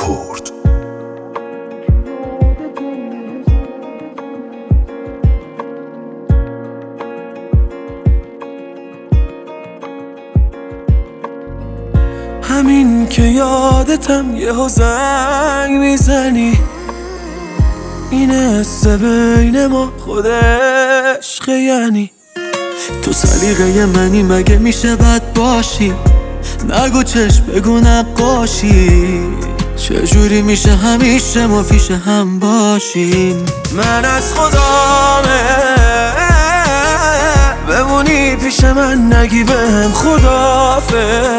کرد. همین که یادتم یهو زنگ میزنی، این حس بین ما خود عشق یعنی. تو سلیقه منی مگه میشه بد باشی؟ نگو چشم بگو نقاشی. چجوری میشه همیشه ما پیش هم باشیم؟ من از خدامه بمونی پیش من، نگی بهم خداحافظ.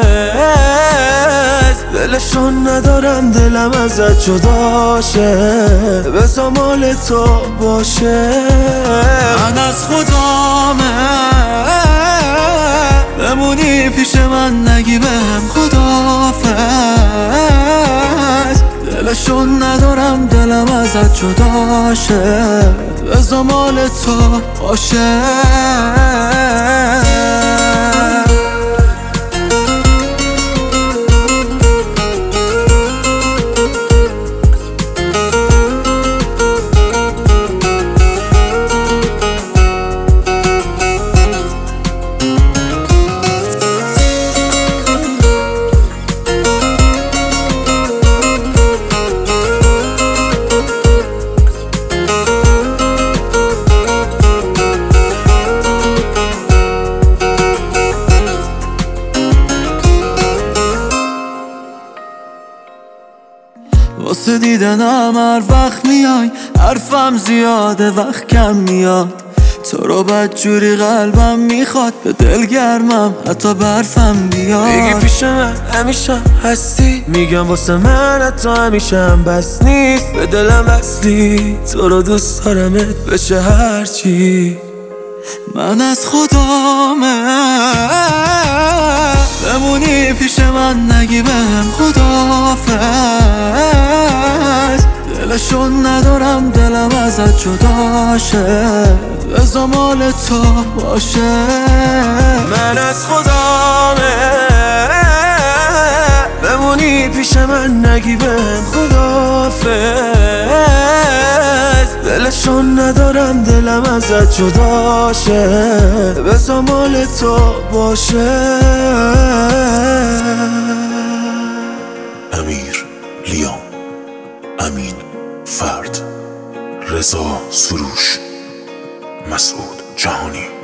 دلشون ندارم دلم ازت جداشه، بذار مال تو باشه. من از خدامه بمونی پیش من، نگی بهم خداحافظ. دلشون ندارم دلم ازت جداشه، بذار مال تو باشه. واسه دیدنم هر وقت میای، حرفم زیاده وقت کم میاد. تو رو بدجوری قلبم میخواد، به دل گرمم حتی برفم بیاد. میگی پیش من همیشه هستی، میگم واسه من حتی همیشه هم بس نیست. به دلم وصلی، تو رو دوست دارمت بشه هرچی. من از خدامه بمونی پیش من، نگی بهم خداحافظ. دلشون ندارم دلم ازت جداشه، بذار مال تو باشه. من از خدامه بمونی پیش من، نگی بهم خداحافظ. دلشون ندارم دلم ازت جداشه، بذار مال تو باشه. امیر لیام، امین فرد، رضا سروش، مسعود جهانی.